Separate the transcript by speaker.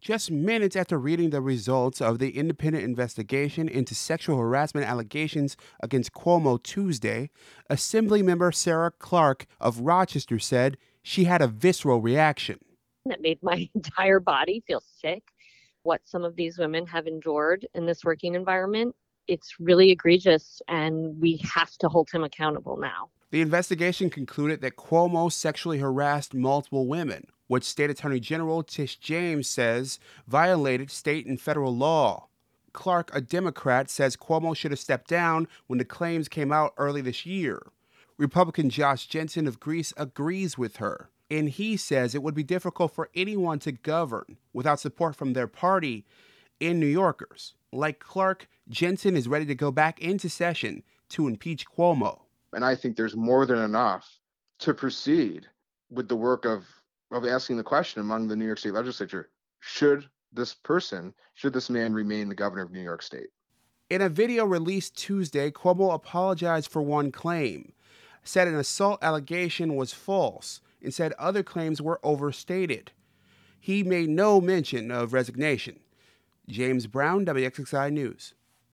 Speaker 1: Just minutes after reading the results of the independent investigation into sexual harassment allegations against Cuomo Tuesday, Assemblymember Sarah Clark of Rochester said she had a visceral reaction.
Speaker 2: That made my entire body feel sick. What some of these women have endured in this working environment, it's really egregious, and we have to hold him accountable now.
Speaker 1: The investigation concluded that Cuomo sexually harassed multiple women, which State Attorney General Tish James says violated state and federal law. Clark, a Democrat, says Cuomo should have stepped down when the claims came out early this year. Republican Josh Jensen of Greece agrees with her, and he says it would be difficult for anyone to govern without support from their party and New Yorkers. Like Clark, Jensen is ready to go back into session to impeach Cuomo.
Speaker 3: And I think there's more than enough to proceed with the work of asking the question among the New York State legislature, should this man remain the governor of New York State?
Speaker 1: In a video released Tuesday, Cuomo apologized for one claim, said an assault allegation was false, and said other claims were overstated. He made no mention of resignation. James Brown, WXXI News.